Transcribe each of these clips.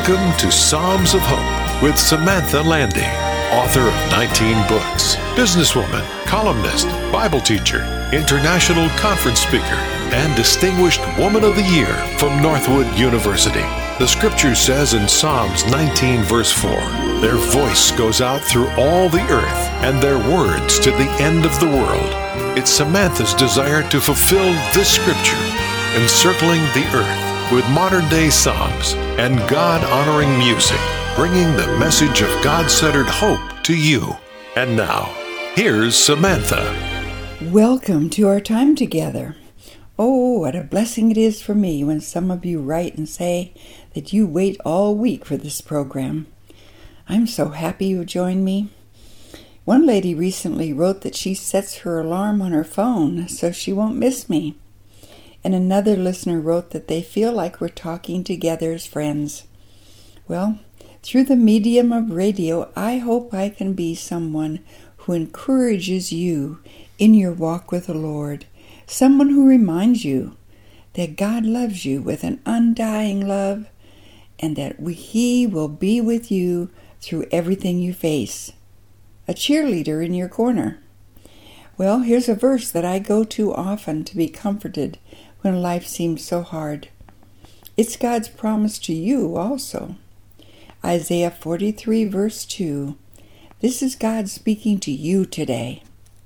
Welcome to Psalms of Hope with Samantha Landy, author of 19 books, businesswoman, columnist, Bible teacher, international conference speaker, and Distinguished Woman of the Year from Northwood University. The scripture says in Psalms 19 verse 4, "Their voice goes out through all the earth, and their words to the end of the world." It's Samantha's desire to fulfill this scripture, encircling the earth with modern-day psalms and God-honoring music, bringing the message of God-centered hope to you. And now, here's Samantha. Welcome to our time together. Oh, what a blessing it is for me when some of you write and say that you wait all week for this program. I'm so happy you joined me. One lady recently wrote that she sets her alarm on her phone so she won't miss me. And another listener wrote that they feel like we're talking together as friends. Well, through the medium of radio, I hope I can be someone who encourages you in your walk with the Lord, someone who reminds you that God loves you with an undying love and that He will be with you through everything you face. A cheerleader in your corner. Well, here's a verse that I go to often to be comforted when life seems so hard. It's God's promise to you also. Isaiah 43 verse 2. This is God speaking to you today.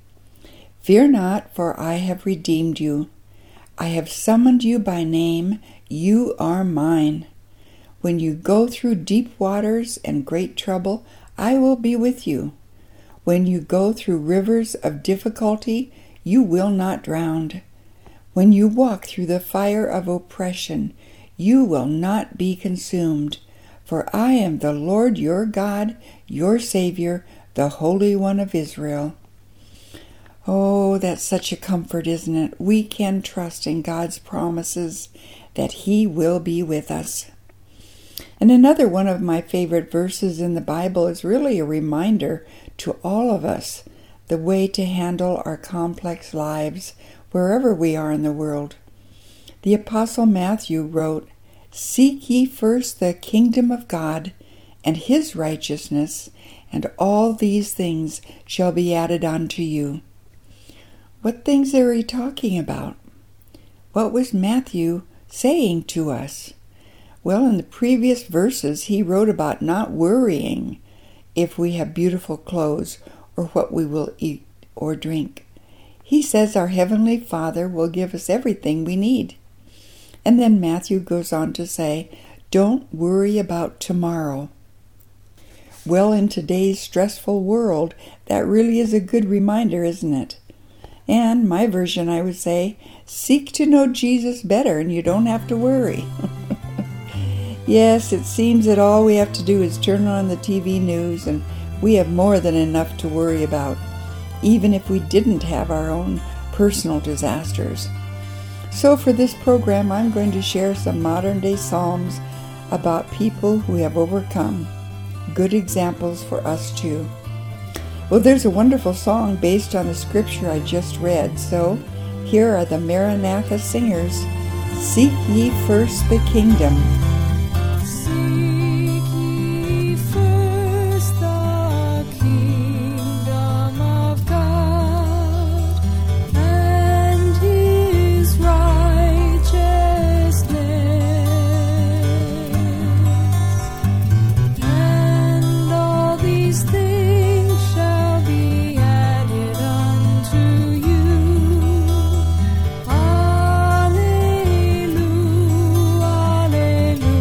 "Fear not, for I have redeemed you. I have summoned you by name. You are mine. When you go through deep waters and great trouble, I will be with you. When you go through rivers of difficulty, you will not drown. When you walk through the fire of oppression, you will not be consumed. For I am the Lord your God, your Savior, the Holy One of Israel." Oh, that's such a comfort, isn't it? We can trust in God's promises that He will be with us. And another one of my favorite verses in the Bible is really a reminder to all of us the way to handle our complex lives wherever we are in the world. The Apostle Matthew wrote, "Seek ye first the kingdom of God and His righteousness, and all these things shall be added unto you." What things are he talking about? What was Matthew saying to us? Well, in the previous verses, he wrote about not worrying if we have beautiful clothes or what we will eat or drink. He says our Heavenly Father will give us everything we need. And then Matthew goes on to say, don't worry about tomorrow. Well, in today's stressful world, that really is a good reminder, isn't it? And my version, I would say, seek to know Jesus better and you don't have to worry. Yes, it seems that all we have to do is turn on the TV news and we have more than enough to worry about, even if we didn't have our own personal disasters. So for this program, I'm going to share some modern-day psalms about people who have overcome. Good examples for us too. Well, there's a wonderful song based on the scripture I just read, so here are the Maranatha singers. Seek ye first the kingdom. Hallelujah.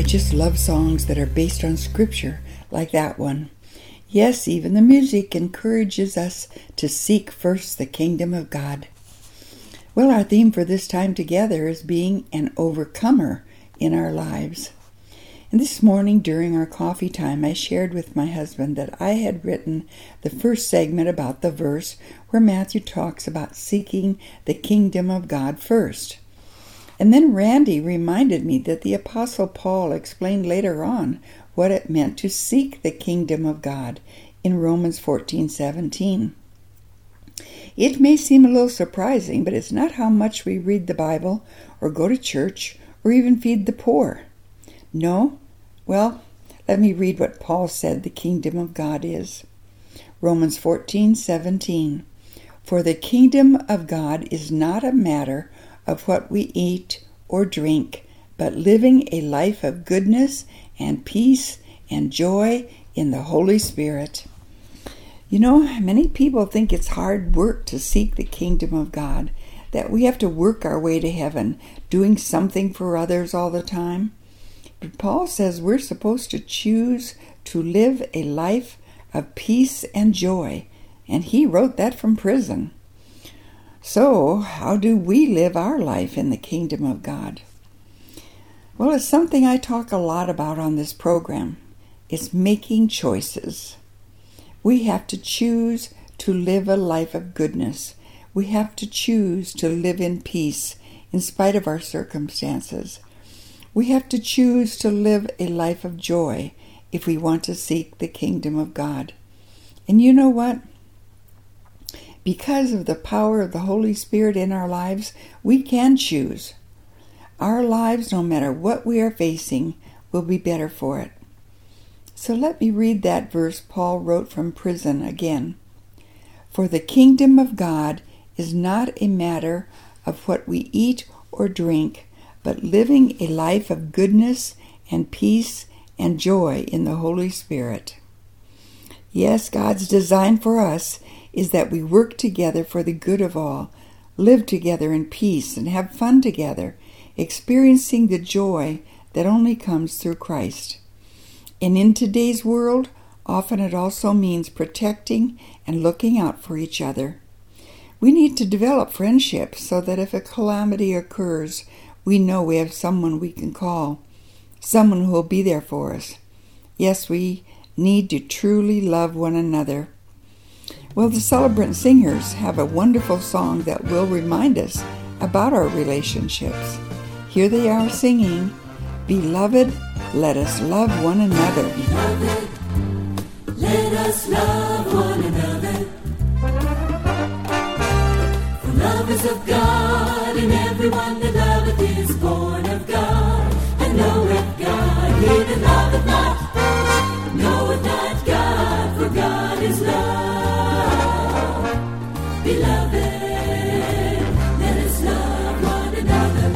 just love songs that are based on Scripture, like that one. Yes, even the music encourages us to seek first the kingdom of God. Well, our theme for this time together is being an overcomer in our lives. And this morning during our coffee time, I shared with my husband that I had written the first segment about the verse where Matthew talks about seeking the kingdom of God first. And then Randy reminded me that the Apostle Paul explained later on what it meant to seek the kingdom of God in Romans 14:17. It may seem a little surprising, but it's not how much we read the Bible or go to church or even feed the poor. No? Well, let me read what Paul said the kingdom of God is. Romans 14:17. For the kingdom of God is not a matter of what we eat or drink, but living a life of goodness and peace and joy in the Holy Spirit. You know, many people think it's hard work to seek the kingdom of God, that we have to work our way to heaven, doing something for others all the time. But Paul says we're supposed to choose to live a life of peace and joy, and he wrote that from prison. So, how do we live our life in the kingdom of God? Well, it's something I talk a lot about on this program. It's making choices. We have to choose to live a life of goodness. We have to choose to live in peace in spite of our circumstances. We have to choose to live a life of joy if we want to seek the kingdom of God. And you know what? Because of the power of the Holy Spirit in our lives, we can choose. Our lives, no matter what we are facing, will be better for it. So let me read that verse Paul wrote from prison again. For the kingdom of God is not a matter of what we eat or drink, but living a life of goodness and peace and joy in the Holy Spirit. Yes, God's design for us is that we work together for the good of all, live together in peace, and have fun together, experiencing the joy that only comes through Christ. And in today's world, often it also means protecting and looking out for each other. We need to develop friendships so that if a calamity occurs, we know we have someone we can call, someone who will be there for us. Yes, we need to truly love one another. Well, the Celebrant Singers have a wonderful song that will remind us about our relationships. Here they are singing, Beloved, let us love one another. Beloved, let us love one another. For love is of God, and everyone that loveth is born of God, and knoweth God. He that loveth not, knoweth not God, for God is love. Beloved, let us love one another.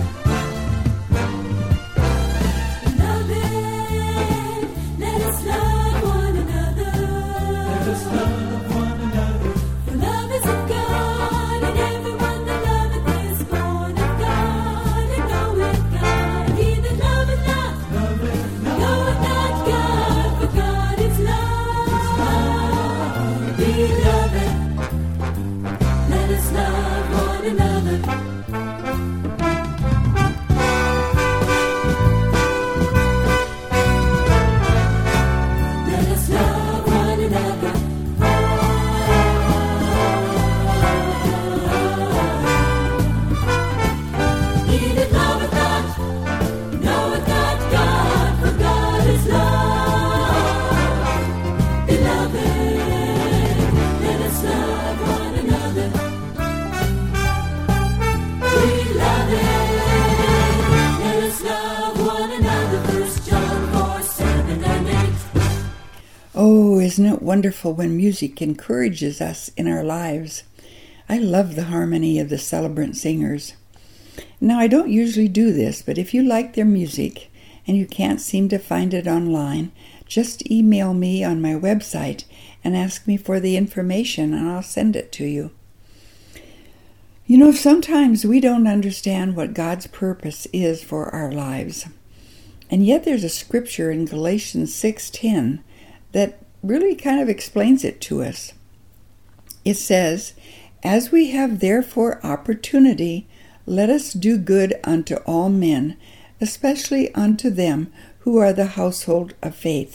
Isn't it wonderful when music encourages us in our lives? I love the harmony of the Celebrant Singers. Now, I don't usually do this, but if you like their music and you can't seem to find it online, just email me on my website and ask me for the information and I'll send it to you. You know, sometimes we don't understand what God's purpose is for our lives. And yet there's a scripture in Galatians 6:10 that really kind of explains it to us. It says, "As we have therefore opportunity, let us do good unto all men, especially unto them who are the household of faith."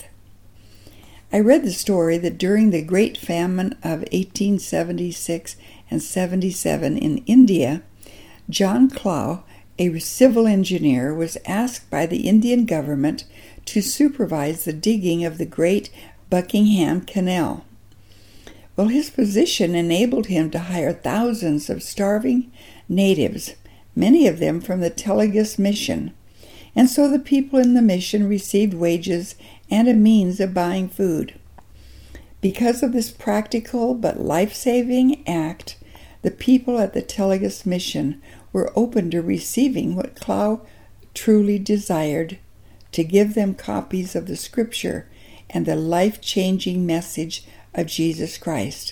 I read the story that during the Great Famine of 1876 and 77 in India, John Clough, a civil engineer, was asked by the Indian government to supervise the digging of the Great Buckingham Canal. Well, his position enabled him to hire thousands of starving natives, many of them from the Telugus mission, and so the people in the mission received wages and a means of buying food. Because of this practical but life-saving act, the people at the Telugus mission were open to receiving what Clough truly desired, to give them copies of the scripture and the life-changing message of Jesus Christ.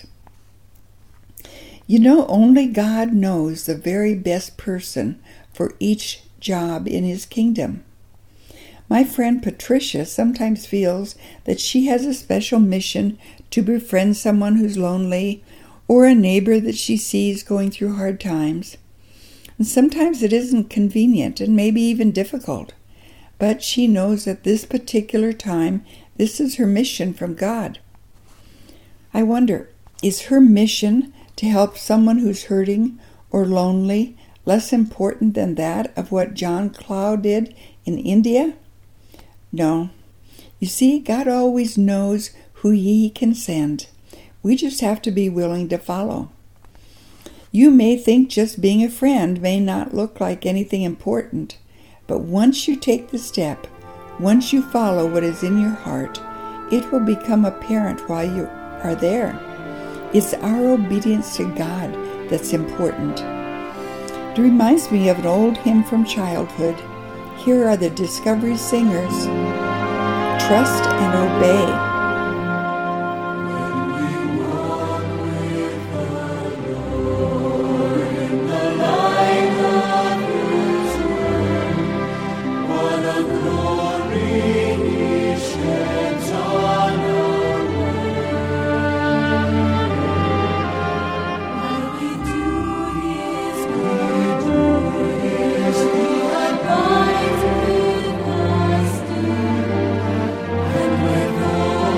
You know, only God knows the very best person for each job in his kingdom. My friend Patricia sometimes feels that she has a special mission to befriend someone who's lonely or a neighbor that she sees going through hard times. And sometimes it isn't convenient and maybe even difficult, but she knows at this particular time this is her mission from God. I wonder, is her mission to help someone who's hurting or lonely less important than that of what John Clough did in India? No. You see, God always knows who he can send. We just have to be willing to follow. You may think just being a friend may not look like anything important, but once you take the step, once you follow what is in your heart, it will become apparent while you are there. It's our obedience to God that's important. It reminds me of an old hymn from childhood. Here are the Discovery Singers. Trust and obey. And with all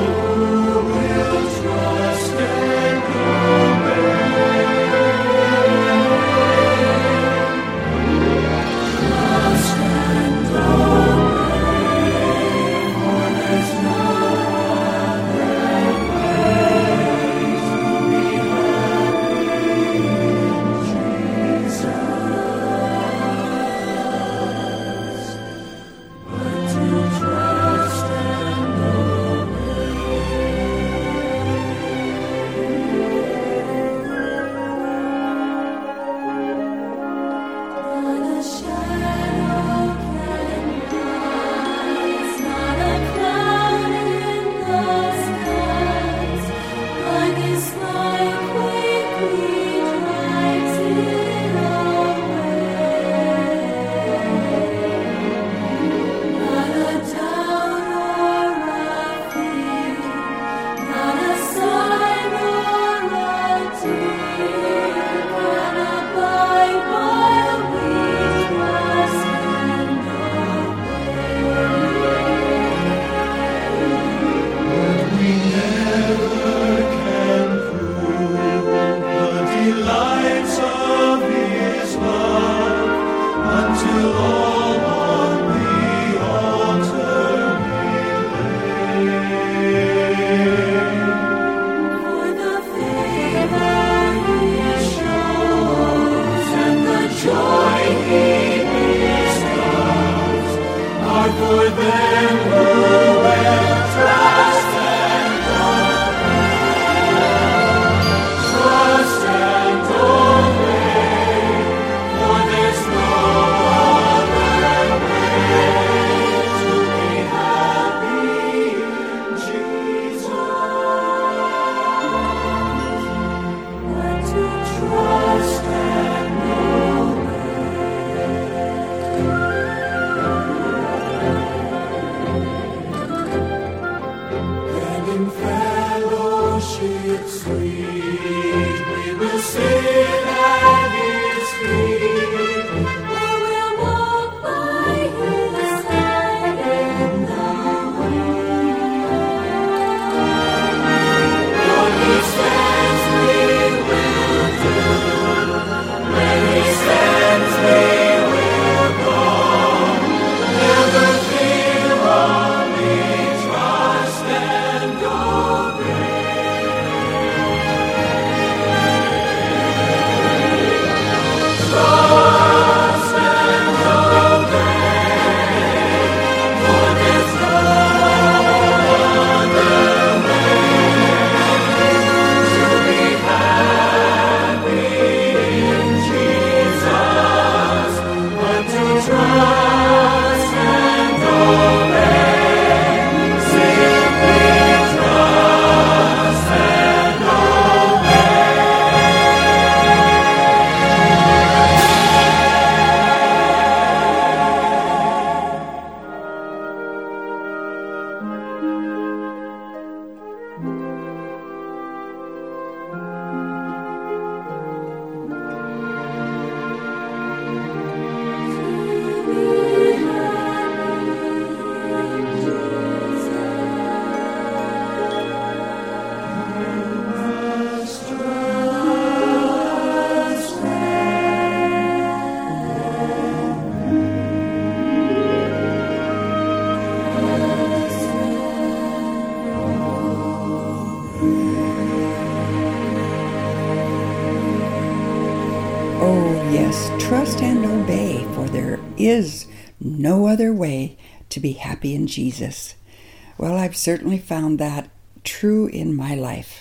is no other way to be happy in Jesus. Well, I've certainly found that true in my life.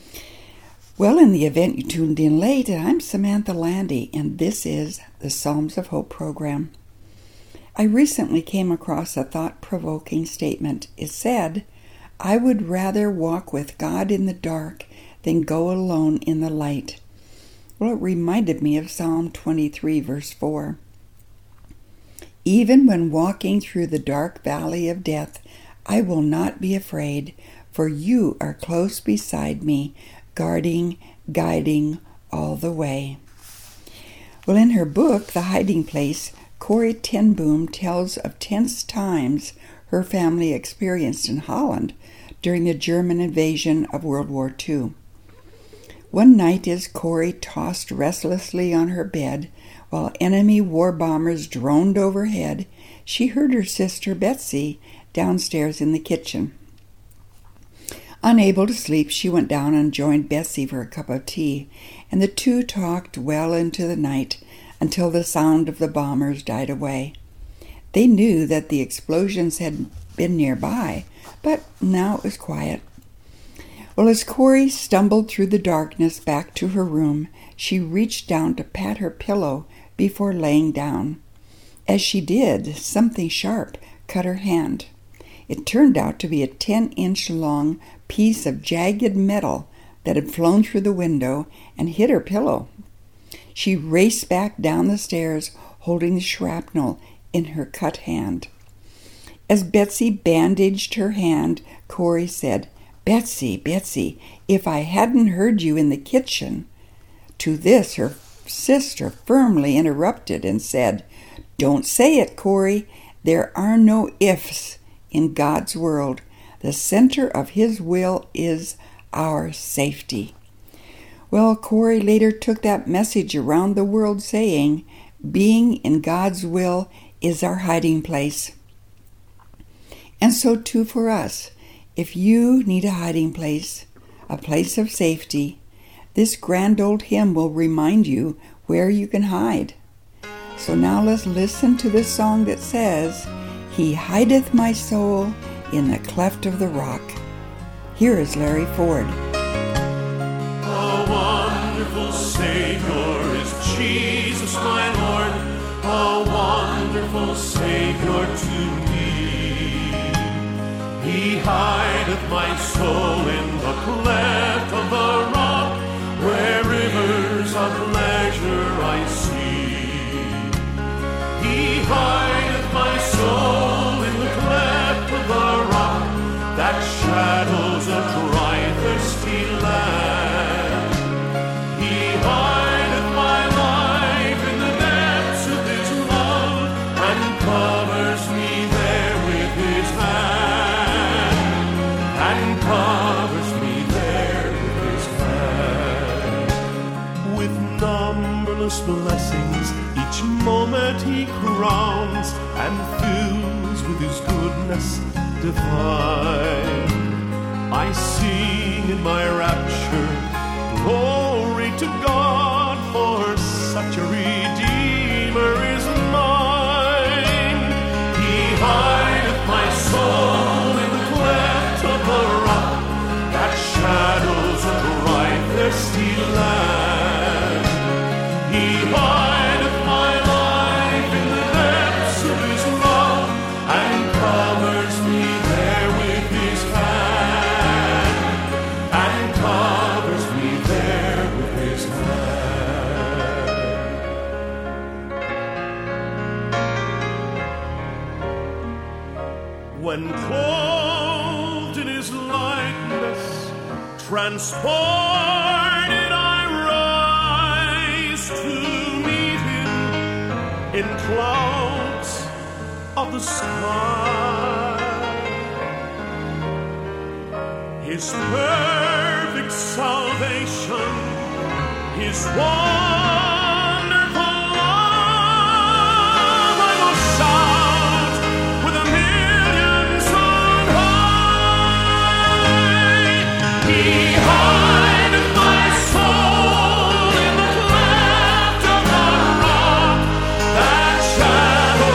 Well, in the event you tuned in late, I'm Samantha Landy, and this is the Psalms of Hope program. I recently came across a thought-provoking statement. It said, "I would rather walk with God in the dark than go alone in the light." Well, it reminded me of Psalm 23, verse 4. "Even when walking through the dark valley of death, I will not be afraid, for you are close beside me, guarding, guiding all the way." Well, in her book, The Hiding Place, Corrie ten Boom tells of tense times her family experienced in Holland during the German invasion of World War II. One night, as Corrie tossed restlessly on her bed while enemy war bombers droned overhead, she heard her sister Betsy downstairs in the kitchen. Unable to sleep, she went down and joined Betsy for a cup of tea, and the two talked well into the night until the sound of the bombers died away. They knew that the explosions had been nearby, but now it was quiet. Well, as Corrie stumbled through the darkness back to her room, she reached down to pat her pillow before laying down. As she did, something sharp cut her hand. It turned out to be a 10-inch long piece of jagged metal that had flown through the window and hit her pillow. She raced back down the stairs, holding the shrapnel in her cut hand. As Betsy bandaged her hand, Corrie said, Betsy, if I hadn't heard you in the kitchen." To this, her sister firmly interrupted and said, "Don't say it, Corrie. There are no ifs in God's world. The center of His will is our safety." Well, Corrie later took that message around the world saying, "Being in God's will is our hiding place." And so too for us. If you need a hiding place, a place of safety, this grand old hymn will remind you where you can hide. So now let's listen to this song that says, "He hideth my soul in the cleft of the rock." Here is Larry Ford. A wonderful Savior is Jesus my Lord, a wonderful Savior to me. He hideth my soul in the cleft of the rock, where rivers of pleasure I see. He hideth my soul in the cleft of the rock, that shadows a dry, thirsty land. He hideth my life in the depths of His love, and covers me there with His hand, and covers me there with His hand. With numberless blessings, each moment He crowns and fills with His goodness divine. I sing in my rapture, glory to God, for such a Redeemer is mine. He hideth my soul in the cleft of the rock, that shadows a dry, thirsty land. He hideth my life in the depths of His love, and covers me there with His hand, and covers me there with His hand. When clothed in His likeness, transported I rise to meet Him in clouds of the sky. His perfect salvation, His wonderful love, I will shout with the millions on high. He hideth my soul in the cleft of the rock, that shadow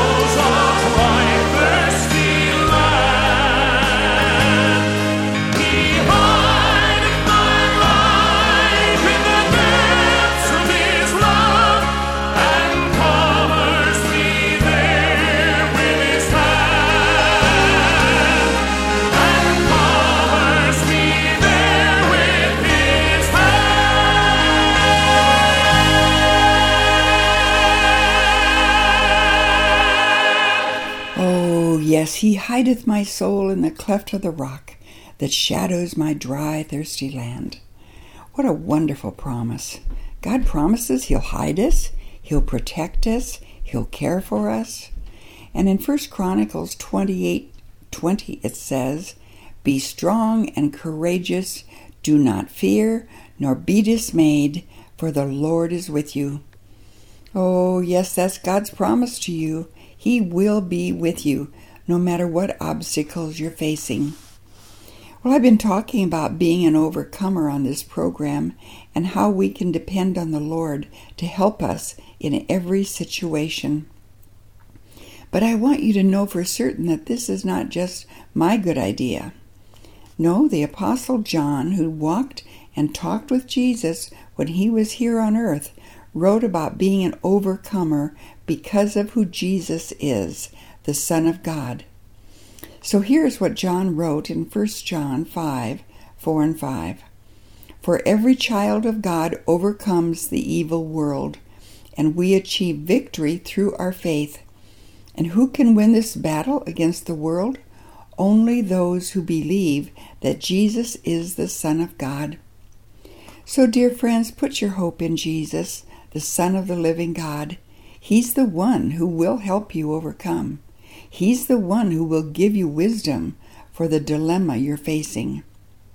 Yes, he hideth my soul in the cleft of the rock that shadows my dry, thirsty land. What a wonderful promise. God promises he'll hide us, he'll protect us, he'll care for us. And in 1 Chronicles 28:20 it says, "Be strong and courageous, do not fear, nor be dismayed, for the Lord is with you." Oh, yes, that's God's promise to you. He will be with you, no matter what obstacles you're facing. Well, I've been talking about being an overcomer on this program and how we can depend on the Lord to help us in every situation. But I want you to know for certain that this is not just my good idea. No, the Apostle John, who walked and talked with Jesus when he was here on earth, wrote about being an overcomer because of who Jesus is, the Son of God. So here's what John wrote in 1 John 5:4 and 5. "For every child of God overcomes the evil world, and we achieve victory through our faith. And who can win this battle against the world? Only those who believe that Jesus is the Son of God." So, dear friends, put your hope in Jesus, the Son of the living God. He's the one who will help you overcome. He's the one who will give you wisdom for the dilemma you're facing.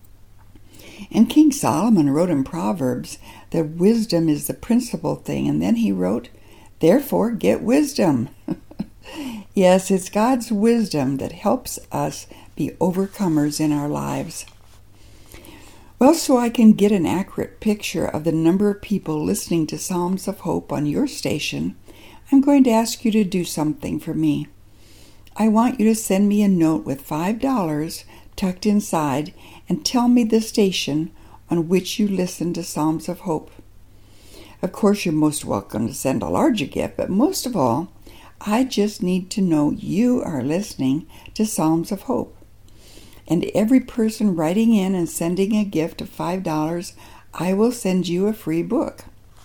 And King Solomon wrote in Proverbs that wisdom is the principal thing, and then he wrote, "Therefore get wisdom." Yes, it's God's wisdom that helps us be overcomers in our lives. Well, so I can get an accurate picture of the number of people listening to Psalms of Hope on your station, I'm going to ask you to do something for me. I want you to send me a note with $5 tucked inside and tell me the station on which you listen to Psalms of Hope. Of course, you're most welcome to send a larger gift, but most of all, I just need to know you are listening to Psalms of Hope. And every person writing in and sending a gift of $5, I will send you a free book.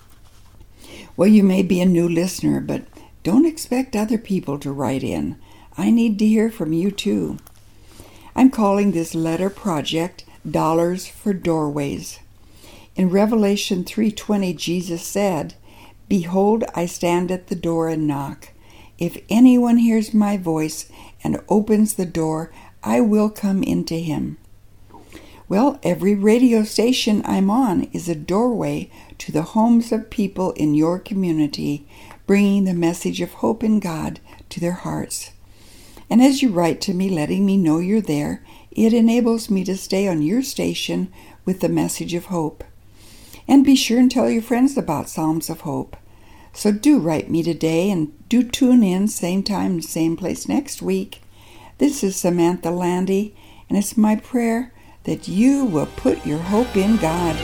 Well, you may be a new listener, but don't expect other people to write in. I need to hear from you too. I'm calling this letter project Dollars for Doorways. In Revelation 3:20, Jesus said, "Behold, I stand at the door and knock. If anyone hears my voice and opens the door, I will come into him." Well, every radio station I'm on is a doorway to the homes of people in your community, bringing the message of hope in God to their hearts. And as you write to me letting me know you're there, it enables me to stay on your station with the message of hope. And be sure and tell your friends about Psalms of Hope. So do write me today, and do tune in same time, same place next week. This is Samantha Landy, and it's my prayer that you will put your hope in God.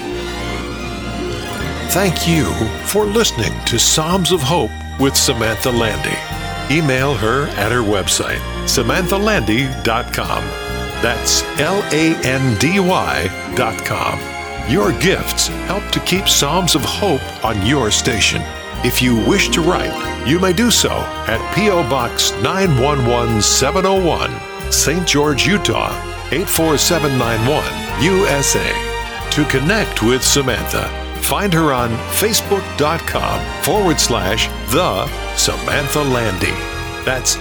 Thank you for listening to Psalms of Hope with Samantha Landy. Email her at her website, SamanthaLandy.com. That's LANDY.com. Your gifts help to keep Psalms of Hope on your station. If you wish to write, you may do so at P.O. Box 911701, St. George, Utah, 84791, USA. To connect with Samantha, find her on Facebook.com/The Samantha Landy. That's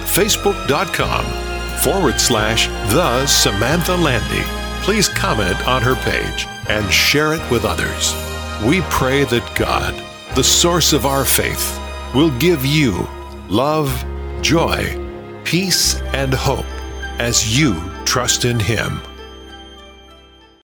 Facebook.com/The Samantha Landy. Please comment on her page and share it with others. We pray that God, the source of our faith, will give you love, joy, peace, and hope as you trust in Him.